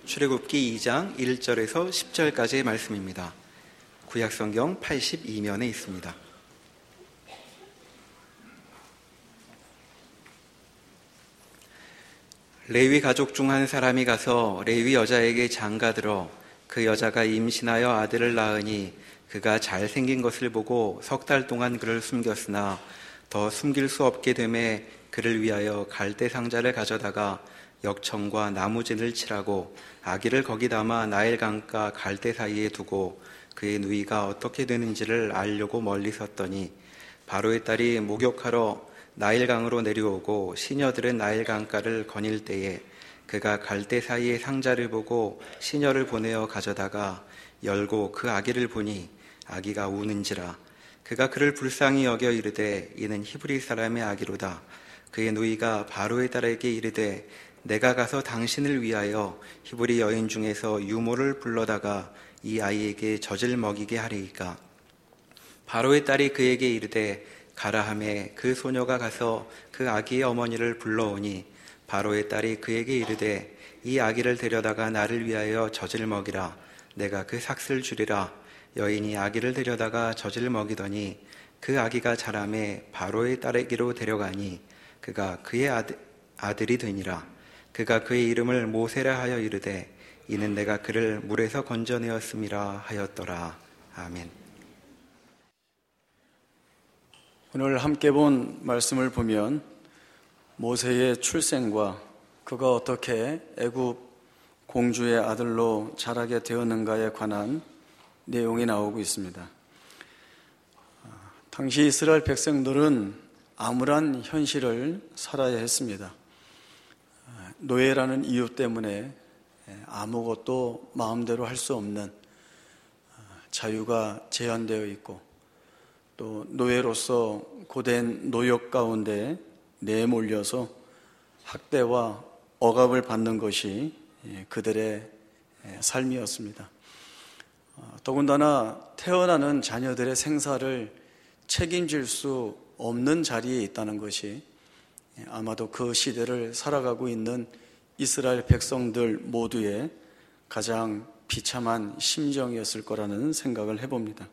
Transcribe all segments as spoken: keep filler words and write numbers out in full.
출애굽기 이 장 일 절에서 십 절까지의 말씀입니다. 구약성경 팔십이 면에 있습니다. 레위 가족 중 한 사람이 가서 레위 여자에게 장가들어 그 여자가 임신하여 아들을 낳으니 그가 잘생긴 것을 보고 석 달 동안 그를 숨겼으나 더 숨길 수 없게 되매 그를 위하여 갈대 상자를 가져다가 역청과 나무진을 칠하고 아기를 거기 담아 나일 강가 갈대 사이에 두고 그의 누이가 어떻게 되는지를 알려고 멀리 섰더니 바로의 딸이 목욕하러 나일 강으로 내려오고 시녀들은 나일 강가를 거닐 때에 그가 갈대 사이에 상자를 보고 시녀를 보내어 가져다가 열고 그 아기를 보니 아기가 우는지라. 그가 그를 불쌍히 여겨 이르되 이는 히브리 사람의 아기로다. 그의 누이가 바로의 딸에게 이르되 내가 가서 당신을 위하여 히브리 여인 중에서 유모를 불러다가 이 아이에게 젖을 먹이게 하리이까. 바로의 딸이 그에게 이르되 가라 하매 그 소녀가 가서 그 아기의 어머니를 불러오니 바로의 딸이 그에게 이르되 이 아기를 데려다가 나를 위하여 젖을 먹이라. 내가 그 삭슬 주리라. 여인이 아기를 데려다가 젖을 먹이더니 그 아기가 자라매 바로의 딸에게로 데려가니 그가 그의 아들, 아들이 되니라. 그가 그의 이름을 모세라 하여 이르되 이는 내가 그를 물에서 건져내었음이라 하였더라. 아멘. 오늘 함께 본 말씀을 보면 모세의 출생과 그가 어떻게 애굽 공주의 아들로 자라게 되었는가에 관한 내용이 나오고 있습니다. 당시 이스라엘 백성들은 암울한 현실을 살아야 했습니다. 노예라는 이유 때문에 아무것도 마음대로 할 수 없는 자유가 제한되어 있고 또 노예로서 고된 노역 가운데 내몰려서 학대와 억압을 받는 것이 그들의 삶이었습니다. 더군다나 태어나는 자녀들의 생사를 책임질 수 없는 자리에 있다는 것이 아마도 그 시대를 살아가고 있는 이스라엘 백성들 모두의 가장 비참한 심정이었을 거라는 생각을 해봅니다.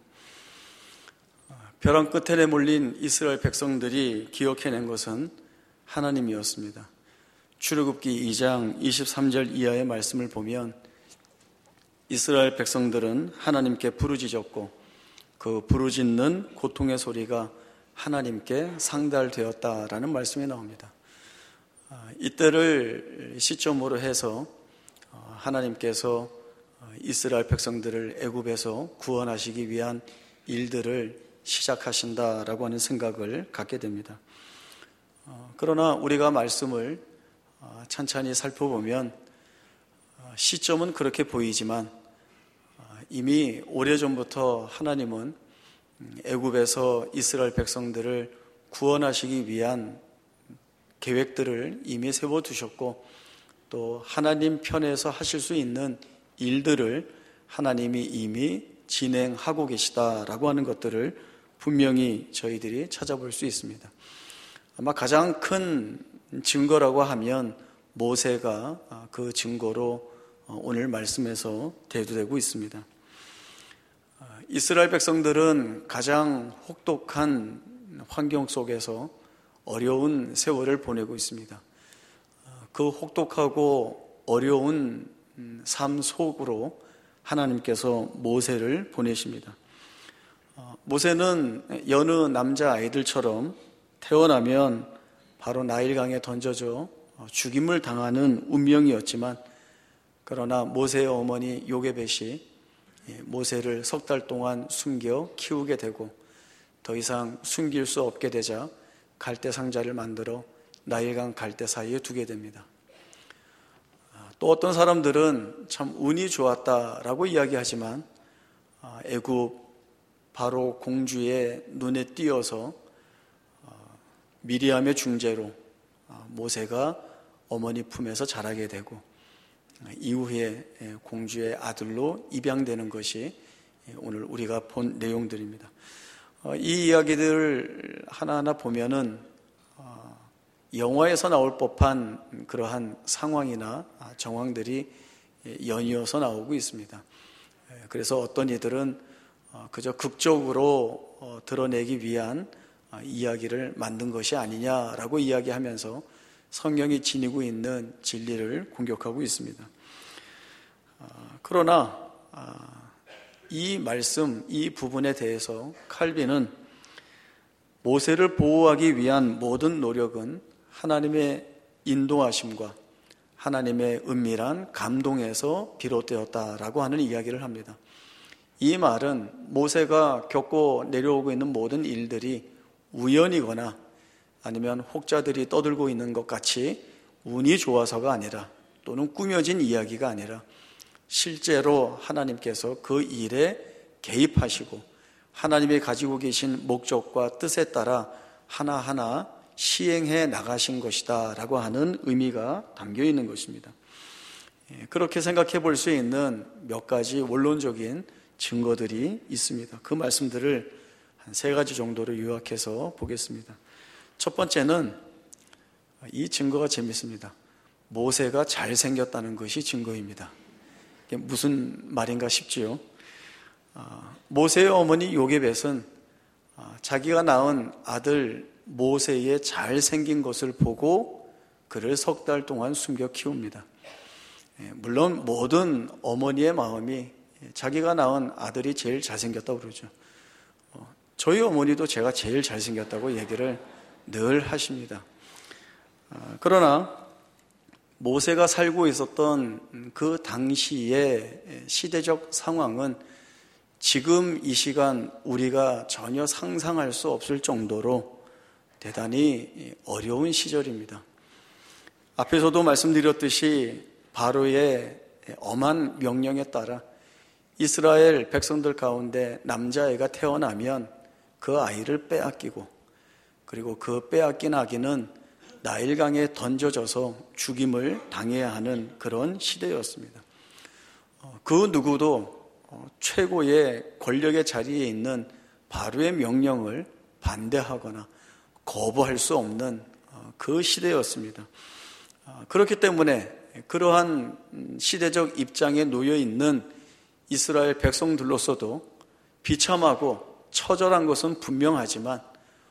벼랑 끝에 내몰린 이스라엘 백성들이 기억해낸 것은 하나님이었습니다. 출애굽기 이 장 이십삼 절 이하의 말씀을 보면 이스라엘 백성들은 하나님께 부르짖었고 그 부르짖는 고통의 소리가 하나님께 상달되었다라는 말씀이 나옵니다. 이때를 시점으로 해서 하나님께서 이스라엘 백성들을 애굽에서 구원하시기 위한 일들을 시작하신다라고 하는 생각을 갖게 됩니다. 그러나 우리가 말씀을 찬찬히 살펴보면 시점은 그렇게 보이지만 이미 오래전부터 하나님은 애굽에서 이스라엘 백성들을 구원하시기 위한 계획들을 이미 세워두셨고 또 하나님 편에서 하실 수 있는 일들을 하나님이 이미 진행하고 계시다라고 하는 것들을 분명히 저희들이 찾아볼 수 있습니다. 아마 가장 큰 증거라고 하면 모세가 그 증거로 오늘 말씀에서 대두되고 있습니다. 이스라엘 백성들은 가장 혹독한 환경 속에서 어려운 세월을 보내고 있습니다. 그 혹독하고 어려운 삶 속으로 하나님께서 모세를 보내십니다. 모세는 여느 남자아이들처럼 태어나면 바로 나일강에 던져져 죽임을 당하는 운명이었지만 그러나 모세의 어머니 요게벳이 모세를 석 달 동안 숨겨 키우게 되고 더 이상 숨길 수 없게 되자 갈대 상자를 만들어 나일강 갈대 사이에 두게 됩니다. 또 어떤 사람들은 참 운이 좋았다라고 이야기하지만 애굽 바로 공주의 눈에 띄어서 미리암의 중재로 모세가 어머니 품에서 자라게 되고 이후에 공주의 아들로 입양되는 것이 오늘 우리가 본 내용들입니다. 이 이야기들을 하나하나 보면은 영화에서 나올 법한 그러한 상황이나 정황들이 연이어서 나오고 있습니다. 그래서 어떤 이들은 그저 극적으로 드러내기 위한 이야기를 만든 것이 아니냐라고 이야기하면서 성경이 지니고 있는 진리를 공격하고 있습니다. 그러나 이 말씀, 이 부분에 대해서 칼빈은 모세를 보호하기 위한 모든 노력은 하나님의 인도하심과 하나님의 은밀한 감동에서 비롯되었다라고 하는 이야기를 합니다. 이 말은 모세가 겪고 내려오고 있는 모든 일들이 우연이거나 아니면 혹자들이 떠들고 있는 것 같이 운이 좋아서가 아니라 또는 꾸며진 이야기가 아니라 실제로 하나님께서 그 일에 개입하시고 하나님이 가지고 계신 목적과 뜻에 따라 하나하나 시행해 나가신 것이다 라고 하는 의미가 담겨 있는 것입니다. 그렇게 생각해 볼 수 있는 몇 가지 원론적인 증거들이 있습니다. 그 말씀들을 한 세 가지 정도로 요약해서 보겠습니다. 첫 번째는 이 증거가 재밌습니다. 모세가 잘생겼다는 것이 증거입니다. 이게 무슨 말인가 싶지요. 모세의 어머니 요게벳은 자기가 낳은 아들 모세의 잘생긴 것을 보고 그를 석 달 동안 숨겨 키웁니다. 물론 모든 어머니의 마음이 자기가 낳은 아들이 제일 잘생겼다고 그러죠. 저희 어머니도 제가 제일 잘생겼다고 얘기를 늘 하십니다. 그러나 모세가 살고 있었던 그 당시의 시대적 상황은 지금 이 시간 우리가 전혀 상상할 수 없을 정도로 대단히 어려운 시절입니다. 앞에서도 말씀드렸듯이 바로의 엄한 명령에 따라 이스라엘 백성들 가운데 남자애가 태어나면 그 아이를 빼앗기고 그리고 그 빼앗긴 아기는 나일강에 던져져서 죽임을 당해야 하는 그런 시대였습니다. 그 누구도 최고의 권력의 자리에 있는 바로의 명령을 반대하거나 거부할 수 없는 그 시대였습니다. 그렇기 때문에 그러한 시대적 입장에 놓여 있는 이스라엘 백성들로서도 비참하고 처절한 것은 분명하지만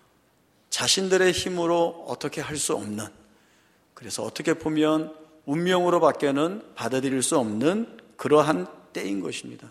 자신들의 힘으로 어떻게 할 수 없는, 그래서 어떻게 보면 운명으로밖에는 받아들일 수 없는 그러한 때인 것입니다.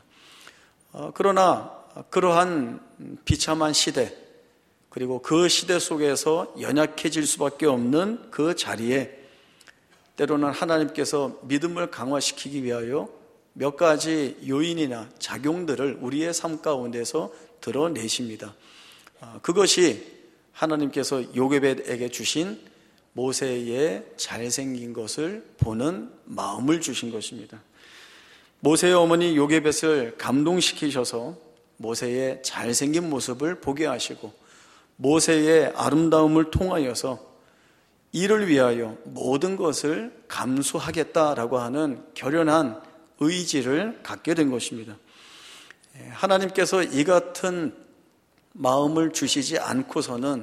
그러나 그러한 비참한 시대, 그리고 그 시대 속에서 연약해질 수밖에 없는 그 자리에 때로는 하나님께서 믿음을 강화시키기 위하여 몇 가지 요인이나 작용들을 우리의 삶 가운데서 드러내십니다. 그것이 하나님께서 요게벳에게 주신 모세의 잘생긴 것을 보는 마음을 주신 것입니다. 모세의 어머니 요게벳을 감동시키셔서 모세의 잘생긴 모습을 보게 하시고 모세의 아름다움을 통하여서 이를 위하여 모든 것을 감수하겠다라고 하는 결연한 의지를 갖게 된 것입니다. 하나님께서 이 같은 마음을 주시지 않고서는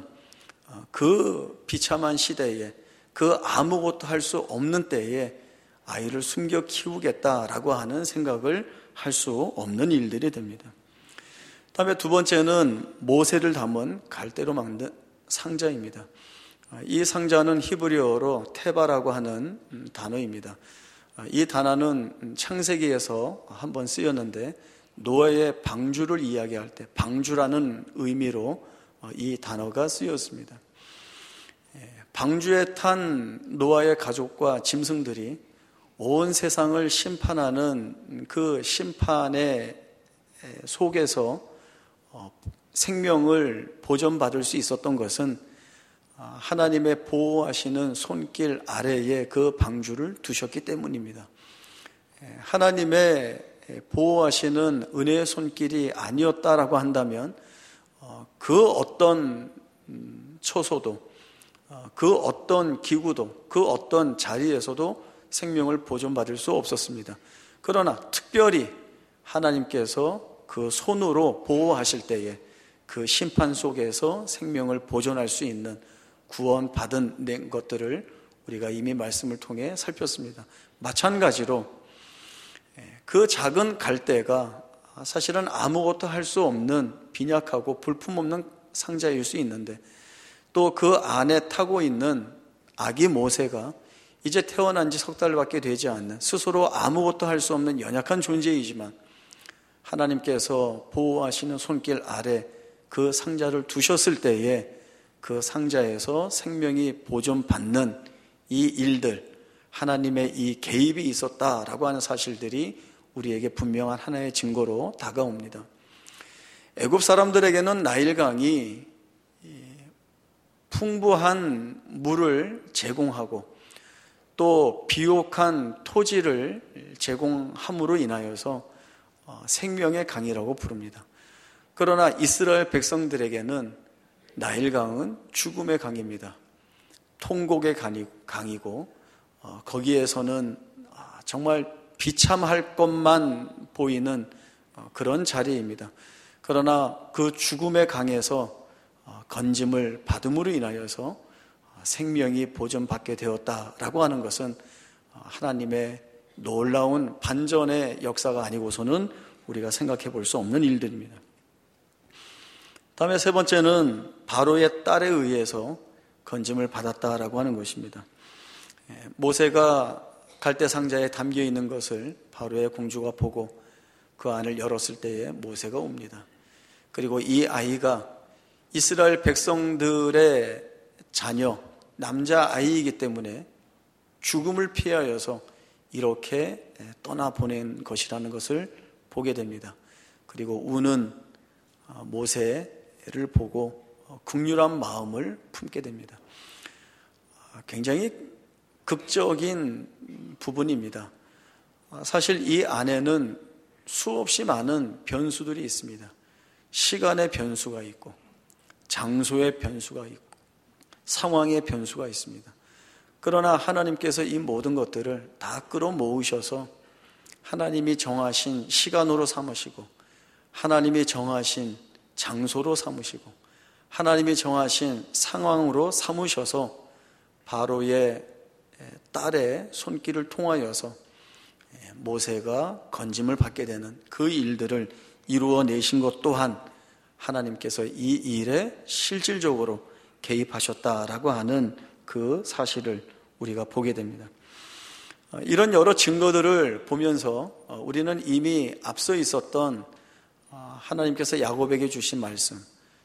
그 비참한 시대에, 그 아무것도 할 수 없는 때에 아이를 숨겨 키우겠다라고 하는 생각을 할 수 없는 일들이 됩니다. 다음에 두 번째는 모세를 담은 갈대로 만든 상자입니다. 이 상자는 히브리어로 테바라고 하는 단어입니다. 이 단어는 창세기에서 한번 쓰였는데 노아의 방주를 이야기할 때 방주라는 의미로 이 단어가 쓰였습니다. 방주에 탄 노아의 가족과 짐승들이 온 세상을 심판하는 그 심판의 속에서 생명을 보존받을 수 있었던 것은 하나님의 보호하시는 손길 아래에 그 방주를 두셨기 때문입니다. 하나님의 보호하시는 은혜의 손길이 아니었다라고 한다면 그 어떤 처소도, 그 어떤 기구도, 그 어떤 자리에서도 생명을 보존받을 수 없었습니다. 그러나 특별히 하나님께서 그 손으로 보호하실 때에 그 심판 속에서 생명을 보존할 수 있는 구원받은 것들을 우리가 이미 말씀을 통해 살폈습니다. 마찬가지로 그 작은 갈대가 사실은 아무것도 할 수 없는 빈약하고 볼품없는 상자일 수 있는데, 또 그 안에 타고 있는 아기 모세가 이제 태어난 지 석 달밖에 되지 않는, 스스로 아무것도 할 수 없는 연약한 존재이지만 하나님께서 보호하시는 손길 아래 그 상자를 두셨을 때에 그 상자에서 생명이 보존받는 이 일들, 하나님의 이 개입이 있었다라고 하는 사실들이 우리에게 분명한 하나의 증거로 다가옵니다. 애굽 사람들에게는 나일강이 풍부한 물을 제공하고 또 비옥한 토지를 제공함으로 인하여서 생명의 강이라고 부릅니다. 그러나 이스라엘 백성들에게는 나일강은 죽음의 강입니다. 통곡의 강이고 거기에서는 정말 비참할 것만 보이는 그런 자리입니다. 그러나 그 죽음의 강에서 건짐을 받음으로 인하여서 생명이 보존받게 되었다라고 하는 것은 하나님의 놀라운 반전의 역사가 아니고서는 우리가 생각해 볼 수 없는 일들입니다. 다음에 세 번째는 바로의 딸에 의해서 건짐을 받았다라고 하는 것입니다. 모세가 갈대 상자에 담겨 있는 것을 바로의 공주가 보고 그 안을 열었을 때에 모세가 옵니다. 그리고 이 아이가 이스라엘 백성들의 자녀, 남자아이이기 때문에 죽음을 피하여서 이렇게 떠나보낸 것이라는 것을 보게 됩니다. 그리고 우는 모세를 보고 긍휼한 마음을 품게 됩니다. 굉장히 극적인 부분입니다. 사실 이 안에는 수없이 많은 변수들이 있습니다. 시간의 변수가 있고 장소의 변수가 있고 상황의 변수가 있습니다. 그러나 하나님께서 이 모든 것들을 다 끌어모으셔서 하나님이 정하신 시간으로 삼으시고 하나님이 정하신 장소로 삼으시고 하나님이 정하신 상황으로 삼으셔서 바로의 딸의 손길을 통하여서 모세가 건짐을 받게 되는 그 일들을 이루어내신 것 또한 하나님께서 이 일에 실질적으로 개입하셨다라고 하는 그 사실을 우리가 보게 됩니다. 이런 여러 증거들을 보면서 우리는 이미 앞서 있었던 하나님께서 야곱에게 주신 말씀,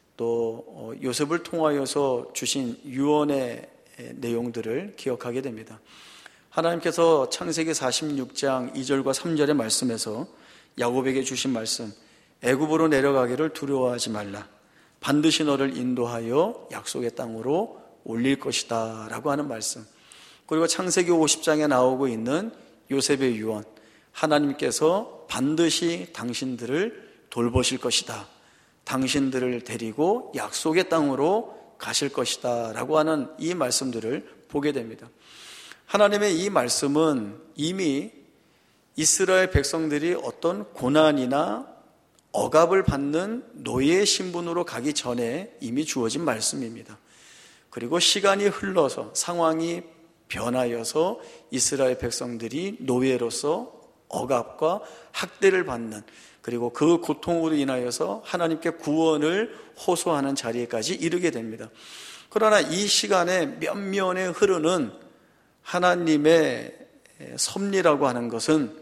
또 요셉을 통하여서 주신 유언의 내용들을 기억하게 됩니다. 하나님께서 창세기 사십육 장 이 절과 삼 절의 말씀에서 야곱에게 주신 말씀, 애굽으로 내려가기를 두려워하지 말라. 반드시 너를 인도하여 약속의 땅으로 올릴 것이다 라고 하는 말씀, 그리고 창세기 오십 장에 나오고 있는 요셉의 유언, 하나님께서 반드시 당신들을 돌보실 것이다, 당신들을 데리고 약속의 땅으로 가실 것이다 라고 하는 이 말씀들을 보게 됩니다. 하나님의 이 말씀은 이미 이스라엘 백성들이 어떤 고난이나 억압을 받는 노예의 신분으로 가기 전에 이미 주어진 말씀입니다. 그리고 시간이 흘러서 상황이 변하여서 이스라엘 백성들이 노예로서 억압과 학대를 받는, 그리고 그 고통으로 인하여서 하나님께 구원을 호소하는 자리에까지 이르게 됩니다. 그러나 이 시간에 면면에 흐르는 하나님의 섭리라고 하는 것은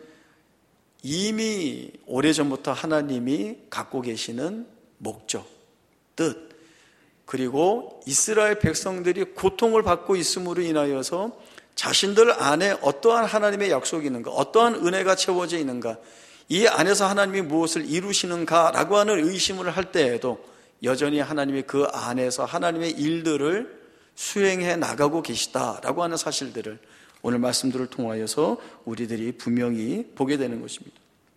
이미 오래전부터 하나님이 갖고 계시는 목적, 뜻, 그리고 이스라엘 백성들이 고통을 받고 있음으로 인하여서 자신들 안에 어떠한 하나님의 약속이 있는가, 어떠한 은혜가 채워져 있는가, 이 안에서 하나님이 무엇을 이루시는가라고 하는 의심을 할 때에도 여전히 하나님이 그 안에서 하나님의 일들을 수행해 나가고 계시다라고 하는 사실들을 오늘 말씀들을 통하여서 우리들이 분명히 보게 되는 것입니다.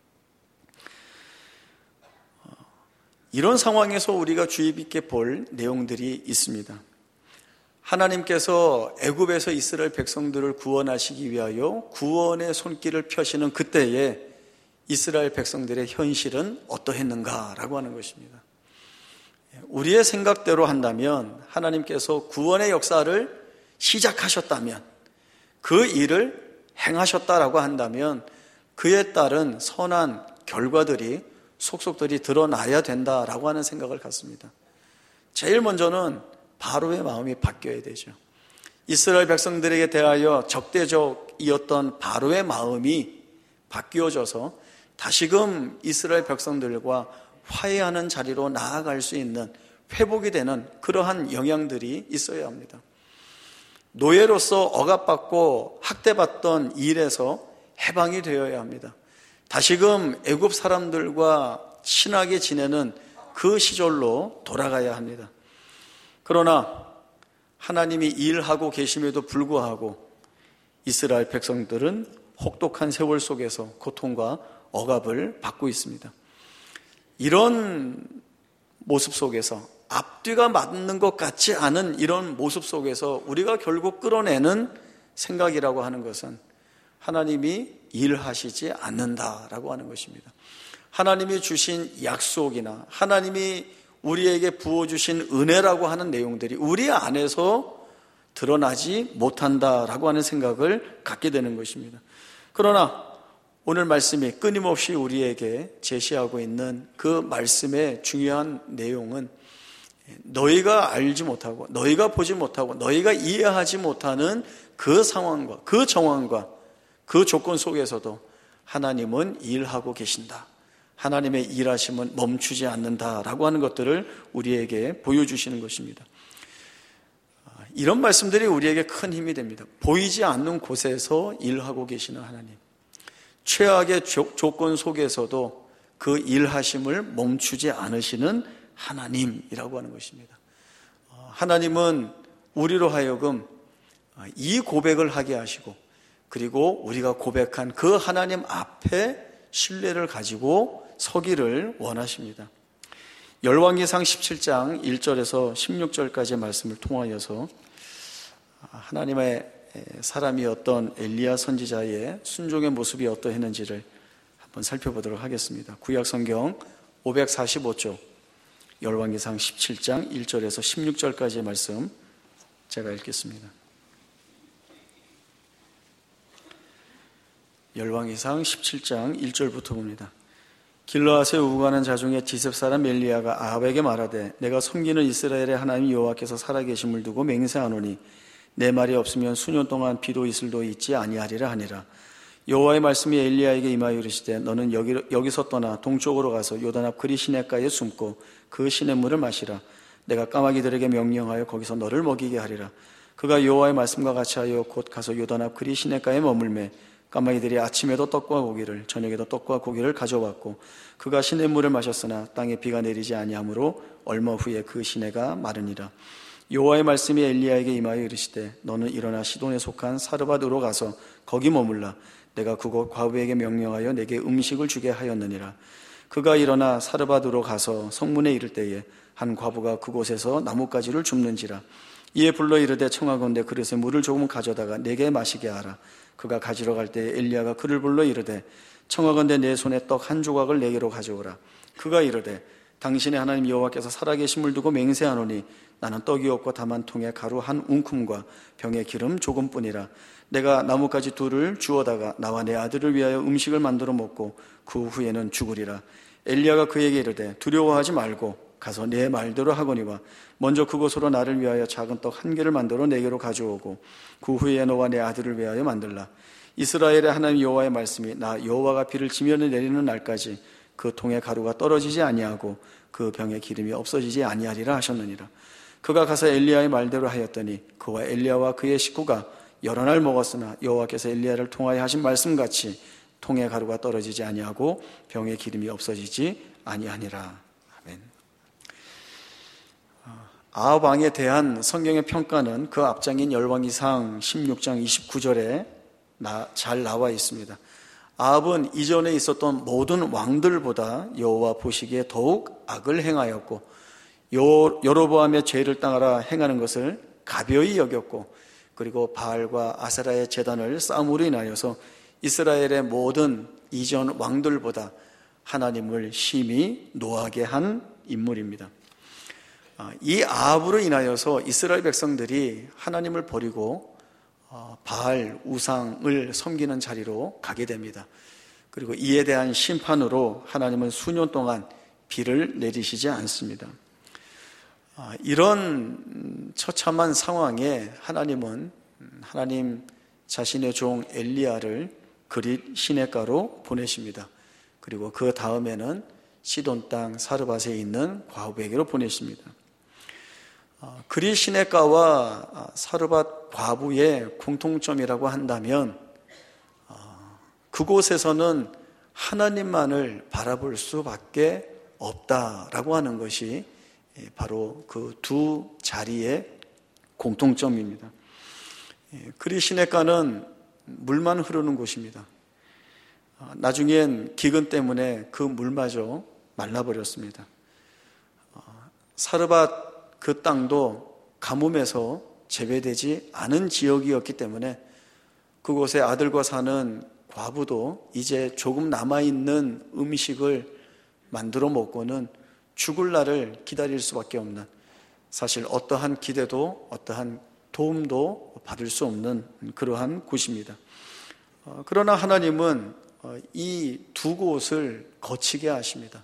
이런 상황에서 우리가 주의 깊게 볼 내용들이 있습니다. 하나님께서 애굽에서 이스라엘 백성들을 구원하시기 위하여 구원의 손길을 펴시는 그때에 이스라엘 백성들의 현실은 어떠했는가라고 하는 것입니다. 우리의 생각대로 한다면, 하나님께서 구원의 역사를 시작하셨다면, 그 일을 행하셨다라고 한다면 그에 따른 선한 결과들이 속속들이 드러나야 된다라고 하는 생각을 갖습니다. 제일 먼저는 바로의 마음이 바뀌어야 되죠. 이스라엘 백성들에게 대하여 적대적이었던 바로의 마음이 바뀌어져서 다시금 이스라엘 백성들과 화해하는 자리로 나아갈 수 있는, 회복이 되는 그러한 영향들이 있어야 합니다. 노예로서 억압받고 학대받던 일에서 해방이 되어야 합니다. 다시금 애굽 사람들과 친하게 지내는 그 시절로 돌아가야 합니다. 그러나 하나님이 일하고 계심에도 불구하고 이스라엘 백성들은 혹독한 세월 속에서 고통과 억압을 받고 있습니다. 이런 모습 속에서, 앞뒤가 맞는 것 같지 않은 이런 모습 속에서 우리가 결국 끌어내는 생각이라고 하는 것은 하나님이 일하시지 않는다라고 하는 것입니다. 하나님이 주신 약속이나 하나님이 우리에게 부어주신 은혜라고 하는 내용들이 우리 안에서 드러나지 못한다라고 하는 생각을 갖게 되는 것입니다. 그러나 오늘 말씀이 끊임없이 우리에게 제시하고 있는 그 말씀의 중요한 내용은 너희가 알지 못하고 너희가 보지 못하고 너희가 이해하지 못하는 그 상황과 그 정황과 그 조건 속에서도 하나님은 일하고 계신다. 하나님의 일하심은 멈추지 않는다라고 하는 것들을 우리에게 보여주시는 것입니다. 이런 말씀들이 우리에게 큰 힘이 됩니다. 보이지 않는 곳에서 일하고 계시는 하나님, 최악의 조, 조건 속에서도 그 일하심을 멈추지 않으시는 하나님이라고 하는 것입니다. 하나님은 우리로 하여금 이 고백을 하게 하시고, 그리고 우리가 고백한 그 하나님 앞에 신뢰를 가지고 서기를 원하십니다. 열왕기상 십칠 장 일 절에서 십육 절까지의 말씀을 통하여서 하나님의 사람이었던 엘리야 선지자의 순종의 모습이 어떠했는지를 한번 살펴보도록 하겠습니다. 구약성경 오백사십오 쪽 열왕기상 십칠 장 일 절에서 십육 절까지의 말씀 제가 읽겠습니다. 열왕기상 십칠 장 일 절부터 봅니다. 길르앗에 우거하는 자중에 디셉 사람 엘리야가 아합에게 말하되 내가 섬기는 이스라엘의 하나님 여호와께서 살아계심을 두고 맹세하노니 내 말이 없으면 수년 동안 비도 이슬도 있지 아니하리라 하니라. 여호와의 말씀이 엘리야에게 임하여 이르시되 너는 여기, 여기서 떠나 동쪽으로 가서 요단 앞 그리 시냇가에 숨고 그 시냇물을 마시라. 내가 까마귀들에게 명령하여 거기서 너를 먹이게 하리라. 그가 여호와의 말씀과 같이 하여 곧 가서 요단 앞 그리 시냇가에 머물매 까마귀들이 아침에도 떡과 고기를 저녁에도 떡과 고기를 가져왔고 그가 시냇물을 마셨으나 땅에 비가 내리지 아니하므로 얼마 후에 그 시내가 마르니라. 여호와의 말씀이 엘리야에게 임하여 이르시되 너는 일어나 시돈에 속한 사르밧으로 가서 거기 머물라. 내가 그곳 과부에게 명령하여 내게 음식을 주게 하였느니라. 그가 일어나 사르밧으로 가서 성문에 이를 때에 한 과부가 그곳에서 나뭇가지를 줍는지라. 이에 불러 이르되 청하건대 그릇에 물을 조금 가져다가 내게 마시게 하라. 그가 가지러 갈 때에 엘리야가 그를 불러 이르되 청하건대 내 손에 떡 한 조각을 내게로 가져오라. 그가 이르되 당신의 하나님 여호와께서 살아계심을 두고 맹세하노니 나는 떡이 없고 다만 통에 가루 한 웅큼과 병에 기름 조금뿐이라. 내가 나뭇가지 둘을 주워다가 나와 내 아들을 위하여 음식을 만들어 먹고 그 후에는 죽으리라. 엘리야가 그에게 이르되 두려워하지 말고 가서 내 말대로 하거니와 먼저 그곳으로 나를 위하여 작은 떡 한 개를 만들어 내게로 가져오고 그 후에 너와 내 아들을 위하여 만들라. 이스라엘의 하나님 여호와의 말씀이 나 여호와가 비를 지면에 내리는 날까지 그 통에 가루가 떨어지지 아니하고 그 병에 기름이 없어지지 아니하리라 하셨느니라. 그가 가서 엘리야의 말대로 하였더니 그와 엘리야와 그의 식구가 여러 날 먹었으나 여호와께서 엘리야를 통하여 하신 말씀같이 통에 가루가 떨어지지 아니하고 병에 기름이 없어지지 아니하니라. 아멘. 아합 왕에 대한 성경의 평가는 그 앞장인 열왕기상 십육 장 이십구 절에 잘 나와 있습니다. 아합은 이전에 있었던 모든 왕들보다 여호와 보시기에 더욱 악을 행하였고 여로보암의 죄를 따라 행하는 것을 가벼이 여겼고 그리고 바알과 아세라의 제단을 쌓음으로 인하여서 이스라엘의 모든 이전 왕들보다 하나님을 심히 노하게 한 인물입니다. 이 아합으로 인하여서 이스라엘 백성들이 하나님을 버리고 바알 우상을 섬기는 자리로 가게 됩니다. 그리고 이에 대한 심판으로 하나님은 수년 동안 비를 내리시지 않습니다. 이런 처참한 상황에 하나님은 하나님 자신의 종 엘리야를 그릿 시내가로 보내십니다. 그리고 그 다음에는 시돈 땅 사르밧에 있는 과부에게로 보내십니다. 그릿 시내가와 사르밧 과부의 공통점이라고 한다면 그곳에서는 하나님만을 바라볼 수밖에 없다라고 하는 것이 바로 그 두 자리의 공통점입니다. 그릿 시내가는 물만 흐르는 곳입니다. 나중엔 기근 때문에 그 물마저 말라버렸습니다. 사르밧 그 땅도 가뭄에서 재배되지 않은 지역이었기 때문에 그곳에 아들과 사는 과부도 이제 조금 남아있는 음식을 만들어 먹고는 죽을 날을 기다릴 수밖에 없는, 사실 어떠한 기대도 어떠한 도움도 받을 수 없는 그러한 곳입니다. 그러나 하나님은 이 두 곳을 거치게 하십니다.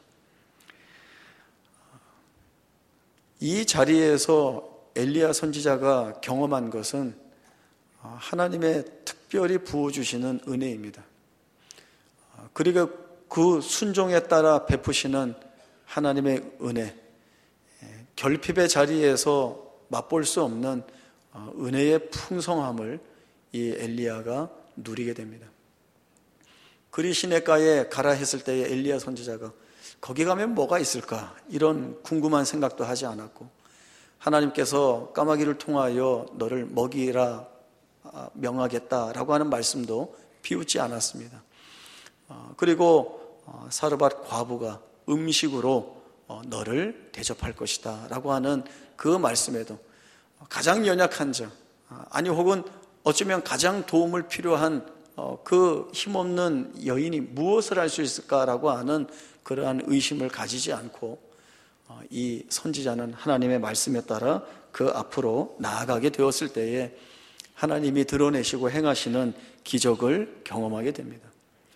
이 자리에서 엘리야 선지자가 경험한 것은 하나님의 특별히 부어주시는 은혜입니다. 그리고 그 순종에 따라 베푸시는 하나님의 은혜, 결핍의 자리에서 맛볼 수 없는 은혜의 풍성함을 이 엘리야가 누리게 됩니다. 그릿 시내가에 가라 했을 때에 엘리야 선지자가 거기 가면 뭐가 있을까? 이런 궁금한 생각도 하지 않았고, 하나님께서 까마귀를 통하여 너를 먹이라 명하겠다라고 하는 말씀도 비웃지 않았습니다. 그리고 사르밧 과부가 음식으로 너를 대접할 것이다 라고 하는 그 말씀에도 가장 연약한 자, 아니 혹은 어쩌면 가장 도움을 필요한 그 힘없는 여인이 무엇을 할 수 있을까라고 하는 그러한 의심을 가지지 않고 이 선지자는 하나님의 말씀에 따라 그 앞으로 나아가게 되었을 때에 하나님이 드러내시고 행하시는 기적을 경험하게 됩니다.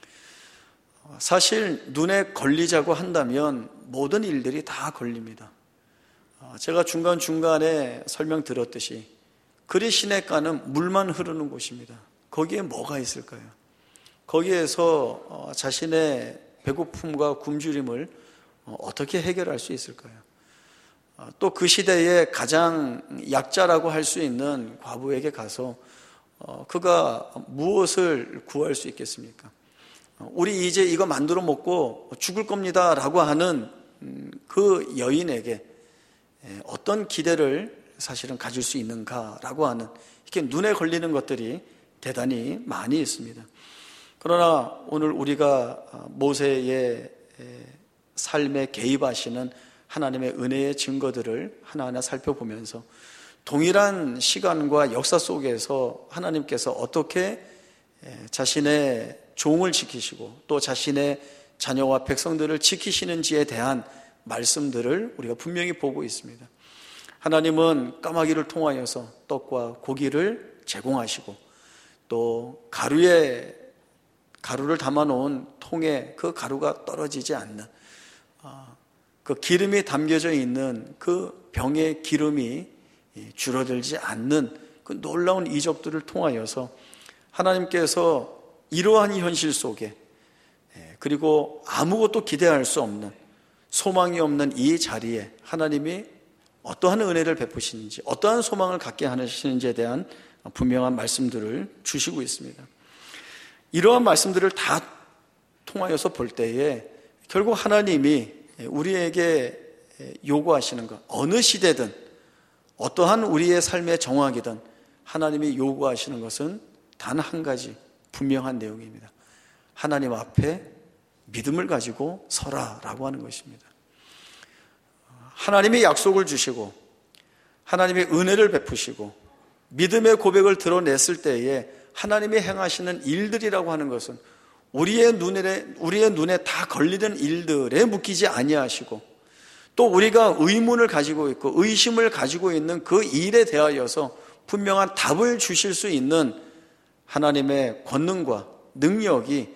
사실 눈에 걸리자고 한다면 모든 일들이 다 걸립니다. 제가 중간중간에 설명드렸듯이 그릿 시내가는 물만 흐르는 곳입니다. 거기에 뭐가 있을까요? 거기에서 자신의 배고픔과 굶주림을 어떻게 해결할 수 있을까요? 또 그 시대에 가장 약자라고 할 수 있는 과부에게 가서 그가 무엇을 구할 수 있겠습니까? 우리 이제 이거 만들어 먹고 죽을 겁니다 라고 하는 그 여인에게 어떤 기대를 사실은 가질 수 있는가라고 하는, 이렇게 눈에 걸리는 것들이 대단히 많이 있습니다. 그러나 오늘 우리가 모세의 삶에 개입하시는 하나님의 은혜의 증거들을 하나하나 살펴보면서 동일한 시간과 역사 속에서 하나님께서 어떻게 자신의 종을 지키시고 또 자신의 자녀와 백성들을 지키시는지에 대한 말씀들을 우리가 분명히 보고 있습니다. 하나님은 까마귀를 통하여서 떡과 고기를 제공하시고 또 가루에 가루를 담아놓은 통에 그 가루가 떨어지지 않는, 그 기름이 담겨져 있는 그 병의 기름이 줄어들지 않는 그 놀라운 이적들을 통하여서 하나님께서 이러한 현실 속에, 그리고 아무것도 기대할 수 없는, 소망이 없는 이 자리에 하나님이 어떠한 은혜를 베푸시는지, 어떠한 소망을 갖게 하시는지에 대한 분명한 말씀들을 주시고 있습니다. 이러한 말씀들을 다 통하여서 볼 때에 결국 하나님이 우리에게 요구하시는 것, 어느 시대든 어떠한 우리의 삶의 정황이든 하나님이 요구하시는 것은 단 한 가지 분명한 내용입니다. 하나님 앞에 믿음을 가지고 서라라고 하는 것입니다. 하나님이 약속을 주시고 하나님의 은혜를 베푸시고 믿음의 고백을 드러냈을 때에 하나님이 행하시는 일들이라고 하는 것은 우리의 눈에, 우리의 눈에 다 걸리는 일들에 묶이지 아니하시고 또 우리가 의문을 가지고 있고 의심을 가지고 있는 그 일에 대하여서 분명한 답을 주실 수 있는 하나님의 권능과 능력이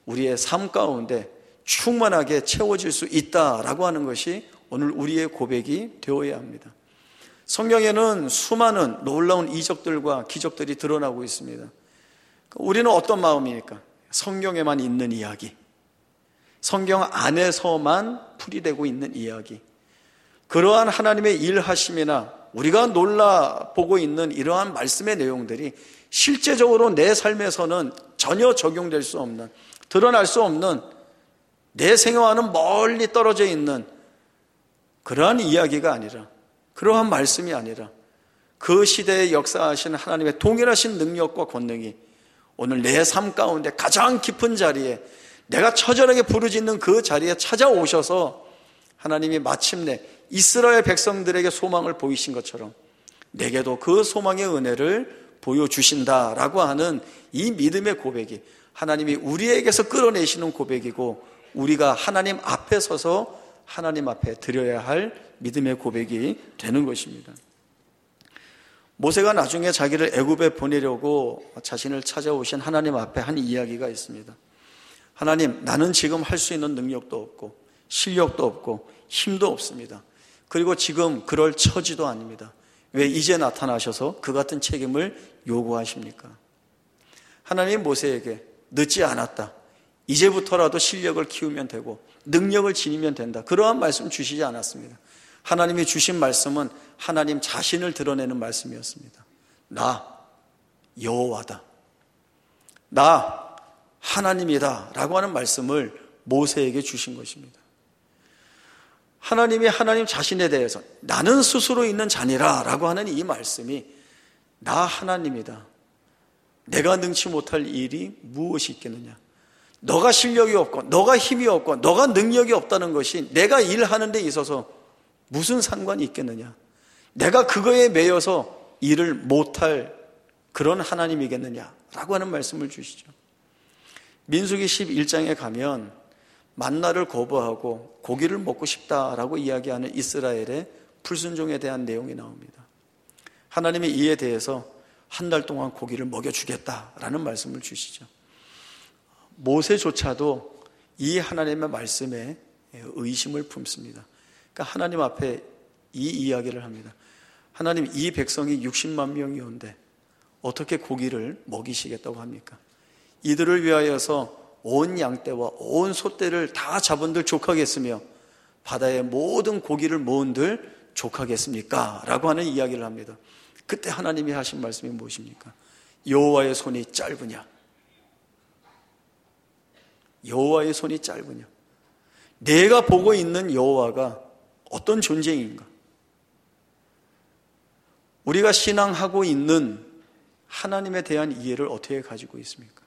우리의 삶 가운데 충만하게 채워질 수 있다라고 하는 것이 오늘 우리의 고백이 되어야 합니다. 성경에는 수많은 놀라운 이적들과 기적들이 드러나고 있습니다. 우리는 어떤 마음입니까? 성경에만 있는 이야기, 성경 안에서만 풀이되고 있는 이야기, 그러한 하나님의 일하심이나 우리가 놀라보고 있는 이러한 말씀의 내용들이 실제적으로 내 삶에서는 전혀 적용될 수 없는, 드러날 수 없는, 내 생애와는 멀리 떨어져 있는 그러한 이야기가 아니라, 그러한 말씀이 아니라 그 시대에 역사하신 하나님의 동일하신 능력과 권능이 오늘 내 삶 가운데 가장 깊은 자리에, 내가 처절하게 부르짖는 그 자리에 찾아오셔서 하나님이 마침내 이스라엘 백성들에게 소망을 보이신 것처럼 내게도 그 소망의 은혜를 보여주신다라고 하는 이 믿음의 고백이 하나님이 우리에게서 끌어내시는 고백이고, 우리가 하나님 앞에 서서 하나님 앞에 드려야 할 믿음의 고백이 되는 것입니다. 모세가 나중에 자기를 애굽에 보내려고 자신을 찾아오신 하나님 앞에 한 이야기가 있습니다. 하나님, 나는 지금 할 수 있는 능력도 없고 실력도 없고 힘도 없습니다. 그리고 지금 그럴 처지도 아닙니다. 왜 이제 나타나셔서 그 같은 책임을 요구하십니까? 하나님 모세에게 늦지 않았다, 이제부터라도 실력을 키우면 되고 능력을 지니면 된다, 그러한 말씀 주시지 않았습니다. 하나님이 주신 말씀은 하나님 자신을 드러내는 말씀이었습니다. 나 여호와다, 나 하나님이다 라고 하는 말씀을 모세에게 주신 것입니다. 하나님이 하나님 자신에 대해서 나는 스스로 있는 자니라 라고 하는 이 말씀이 나 하나님이다, 내가 능치 못할 일이 무엇이 있겠느냐, 너가 실력이 없고 너가 힘이 없고 너가 능력이 없다는 것이 내가 일하는 데 있어서 무슨 상관이 있겠느냐, 내가 그거에 매여서 일을 못할 그런 하나님이겠느냐라고 하는 말씀을 주시죠. 민수기 십일 장에 가면 만나를 거부하고 고기를 먹고 싶다라고 이야기하는 이스라엘의 불순종에 대한 내용이 나옵니다. 하나님이 이에 대해서 한 달 동안 고기를 먹여주겠다라는 말씀을 주시죠. 모세조차도 이 하나님의 말씀에 의심을 품습니다. 그러니까 하나님 앞에 이 이야기를 합니다. 하나님, 이 백성이 육십만 명이온데 어떻게 고기를 먹이시겠다고 합니까? 이들을 위하여서 온 양떼와 온 소떼를 다 잡은들 족하겠으며 바다의 모든 고기를 모은들 족하겠습니까? 라고 하는 이야기를 합니다. 그때 하나님이 하신 말씀이 무엇입니까? 여호와의 손이 짧으냐, 여호와의 손이 짧으냐, 내가 보고 있는 여호와가 어떤 존재인가, 우리가 신앙하고 있는 하나님에 대한 이해를 어떻게 가지고 있습니까?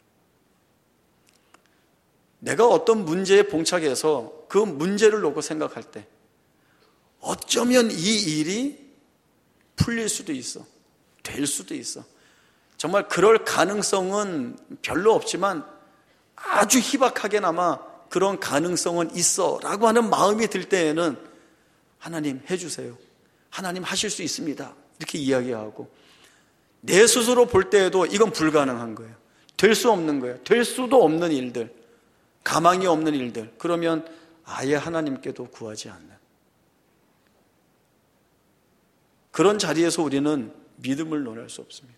내가 어떤 문제에 봉착해서 그 문제를 놓고 생각할 때 어쩌면 이 일이 풀릴 수도 있어, 될 수도 있어, 정말 그럴 가능성은 별로 없지만 아주 희박하게나마 그런 가능성은 있어 라고 하는 마음이 들 때에는 하나님 해주세요, 하나님 하실 수 있습니다 이렇게 이야기하고, 내 스스로 볼 때에도 이건 불가능한 거예요, 될 수 없는 거예요, 될 수도 없는 일들, 가망이 없는 일들, 그러면 아예 하나님께도 구하지 않는 그런 자리에서 우리는 믿음을 논할 수 없습니다.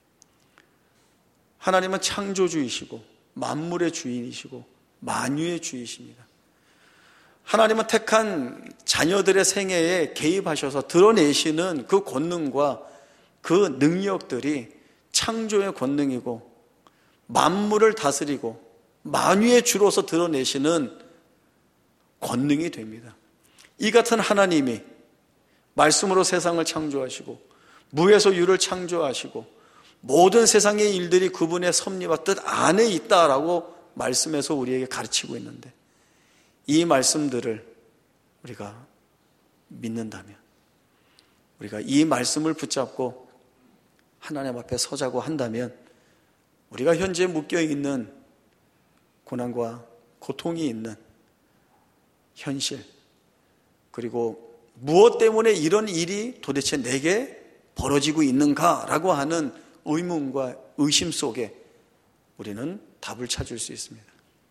하나님은 창조주이시고 만물의 주인이시고 만유의 주이십니다. 하나님은 택한 자녀들의 생애에 개입하셔서 드러내시는 그 권능과 그 능력들이 창조의 권능이고 만물을 다스리고 만유의 주로서 드러내시는 권능이 됩니다. 이 같은 하나님이 말씀으로 세상을 창조하시고 무에서 유를 창조하시고 모든 세상의 일들이 그분의 섭리와 뜻 안에 있다라고 말씀에서 우리에게 가르치고 있는데, 이 말씀들을 우리가 믿는다면, 우리가 이 말씀을 붙잡고 하나님 앞에 서자고 한다면, 우리가 현재 묶여있는 고난과 고통이 있는 현실, 그리고 무엇 때문에 이런 일이 도대체 내게 벌어지고 있는가라고 하는 의문과 의심 속에 우리는 답을 찾을 수 있습니다.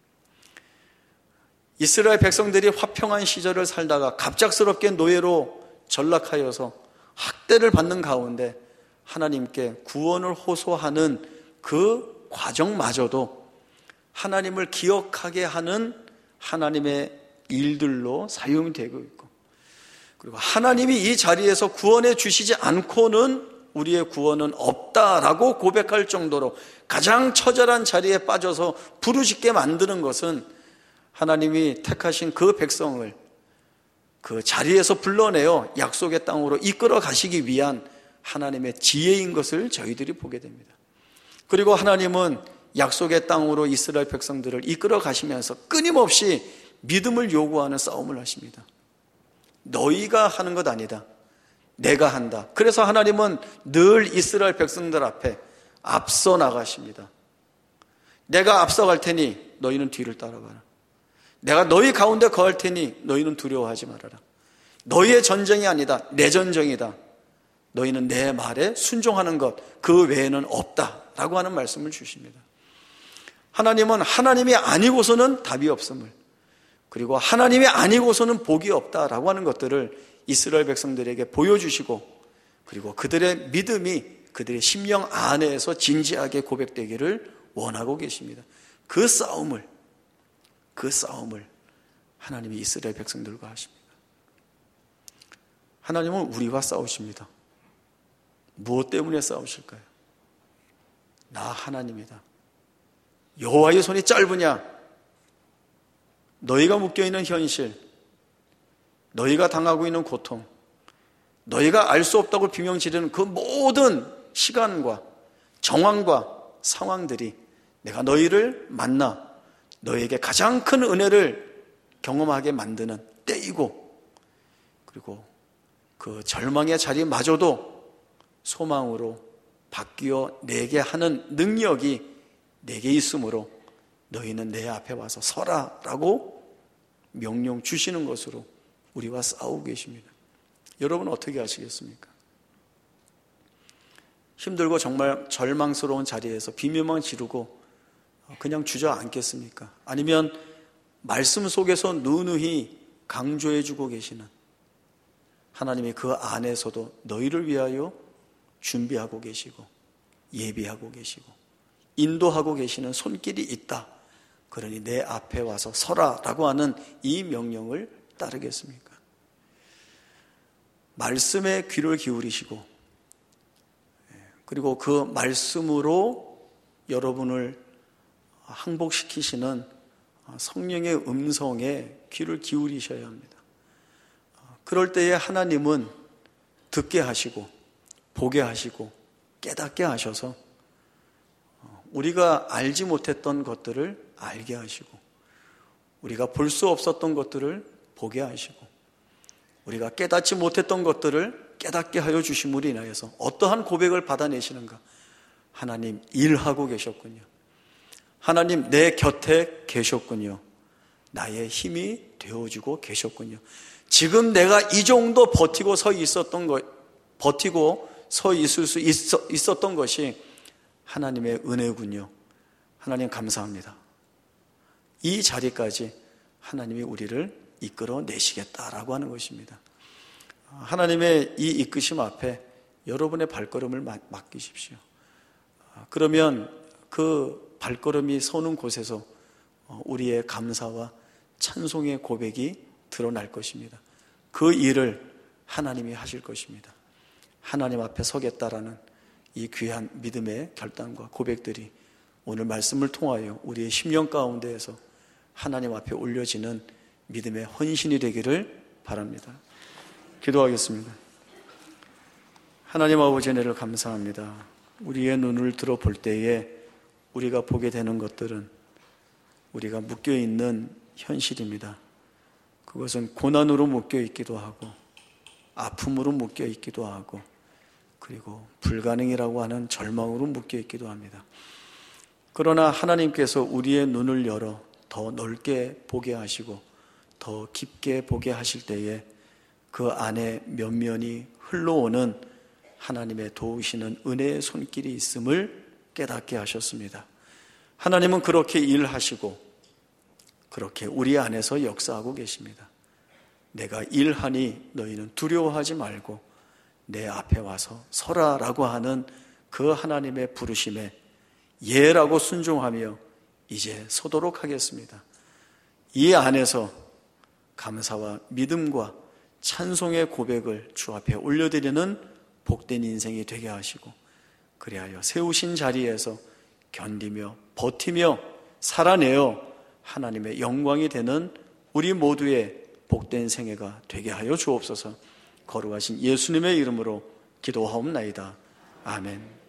이스라엘 백성들이 화평한 시절을 살다가 갑작스럽게 노예로 전락하여서 학대를 받는 가운데 하나님께 구원을 호소하는 그 과정마저도 하나님을 기억하게 하는 하나님의 일들로 사용이 되고 있고, 그리고 하나님이 이 자리에서 구원해 주시지 않고는 우리의 구원은 없다라고 고백할 정도로 가장 처절한 자리에 빠져서 부르짖게 만드는 것은 하나님이 택하신 그 백성을 그 자리에서 불러내어 약속의 땅으로 이끌어 가시기 위한 하나님의 지혜인 것을 저희들이 보게 됩니다. 그리고 하나님은 약속의 땅으로 이스라엘 백성들을 이끌어 가시면서 끊임없이 믿음을 요구하는 싸움을 하십니다. 너희가 하는 것 아니다, 내가 한다. 그래서 하나님은 늘 이스라엘 백성들 앞에 앞서 나가십니다. 내가 앞서갈 테니 너희는 뒤를 따라가라. 내가 너희 가운데 거할 테니 너희는 두려워하지 말아라. 너희의 전쟁이 아니다, 내 전쟁이다. 너희는 내 말에 순종하는 것, 그 외에는 없다 라고 하는 말씀을 주십니다. 하나님은 하나님이 아니고서는 답이 없음을, 그리고 하나님이 아니고서는 복이 없다라고 하는 것들을 이스라엘 백성들에게 보여주시고, 그리고 그들의 믿음이 그들의 심령 안에서 진지하게 고백되기를 원하고 계십니다. 그 싸움을 그 싸움을 하나님이 이스라엘 백성들과 하십니다. 하나님은 우리와 싸우십니다. 무엇 때문에 싸우실까요? 나 하나님이다. 여호와의 손이 짧으냐? 너희가 묶여있는 현실, 너희가 당하고 있는 고통, 너희가 알 수 없다고 비명지르는 그 모든 시간과 정황과 상황들이 내가 너희를 만나 너희에게 가장 큰 은혜를 경험하게 만드는 때이고, 그리고 그 절망의 자리마저도 소망으로 바뀌어 내게 하는 능력이 내게 있으므로 너희는 내 앞에 와서 서라 라고 명령 주시는 것으로 우리와 싸우고 계십니다. 여러분 어떻게 하시겠습니까? 힘들고 정말 절망스러운 자리에서 비명만 지르고 그냥 주저앉겠습니까? 아니면 말씀 속에서 누누이 강조해주고 계시는 하나님이 그 안에서도 너희를 위하여 준비하고 계시고 예비하고 계시고 인도하고 계시는 손길이 있다, 그러니 내 앞에 와서 서라 라고 하는 이 명령을 따르겠습니까? 말씀에 귀를 기울이시고, 그리고 그 말씀으로 여러분을 항복시키시는 성령의 음성에 귀를 기울이셔야 합니다. 그럴 때에 하나님은 듣게 하시고 보게 하시고 깨닫게 하셔서 우리가 알지 못했던 것들을 알게 하시고, 우리가 볼 수 없었던 것들을 보게 하시고, 우리가 깨닫지 못했던 것들을 깨닫게 하여 주심으로 인하여서 어떠한 고백을 받아내시는가? 하나님 일하고 계셨군요. 하나님 내 곁에 계셨군요. 나의 힘이 되어주고 계셨군요. 지금 내가 이 정도 버티고 서 있었던 것, 버티고 서 있을 수 있어, 있었던 것이 하나님의 은혜군요. 하나님 감사합니다. 이 자리까지 하나님이 우리를 이끌어 내시겠다라고 하는 것입니다. 하나님의 이 이끄심 앞에 여러분의 발걸음을 맡기십시오. 그러면 그 발걸음이 서는 곳에서 우리의 감사와 찬송의 고백이 드러날 것입니다. 그 일을 하나님이 하실 것입니다. 하나님 앞에 서겠다라는 이 귀한 믿음의 결단과 고백들이 오늘 말씀을 통하여 우리의 심령 가운데에서 하나님 앞에 올려지는 믿음의 헌신이 되기를 바랍니다. 기도하겠습니다. 하나님 아버지 은혜를 감사합니다. 우리의 눈을 들어볼 때에 우리가 보게 되는 것들은 우리가 묶여있는 현실입니다. 그것은 고난으로 묶여있기도 하고 아픔으로 묶여있기도 하고, 그리고 불가능이라고 하는 절망으로 묶여있기도 합니다. 그러나 하나님께서 우리의 눈을 열어 더 넓게 보게 하시고 더 깊게 보게 하실 때에 그 안에 면면이 흘러오는 하나님의 도우시는 은혜의 손길이 있음을 깨닫게 하셨습니다. 하나님은 그렇게 일하시고 그렇게 우리 안에서 역사하고 계십니다. 내가 일하니 너희는 두려워하지 말고 내 앞에 와서 서라라고 하는 그 하나님의 부르심에 예라고 순종하며 이제 서도록 하겠습니다. 이 안에서 감사와 믿음과 찬송의 고백을 주 앞에 올려드리는 복된 인생이 되게 하시고, 그리하여 세우신 자리에서 견디며 버티며 살아내어 하나님의 영광이 되는 우리 모두의 복된 생애가 되게 하여 주옵소서. 거룩하신 예수님의 이름으로 기도하옵나이다. 아멘.